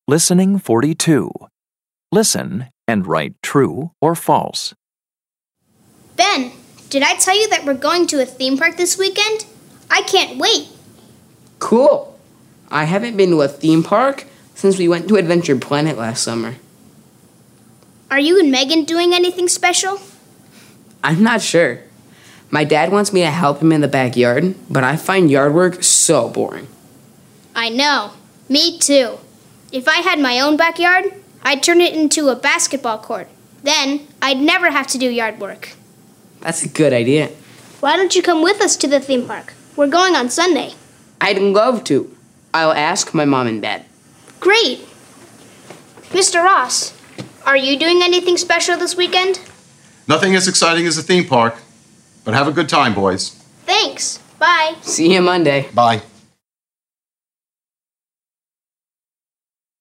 Listening 42. Listen and write true or false. Ben, did I tell you that we're going to a theme park this weekend? I can't wait. Cool. I haven't been to a theme park since we went to Adventure Planet last summer. Are you and Megan doing anything special? I'm not sure. My dad wants me to help him in the backyard, but I find yard work so boring. I know. Me too. If I had my own backyard, I'd turn it into a basketball court. Then I'd never have to do yard work. That's a good idea. Why don't you come with us to the theme park? We're going on Sunday. I'd love to. I'll ask my mom and dad. Great. Mr. Ross, are you doing anything special this weekend? Nothing as exciting as a theme park, but have a good time, boys. Thanks. Bye. See you Monday. Bye.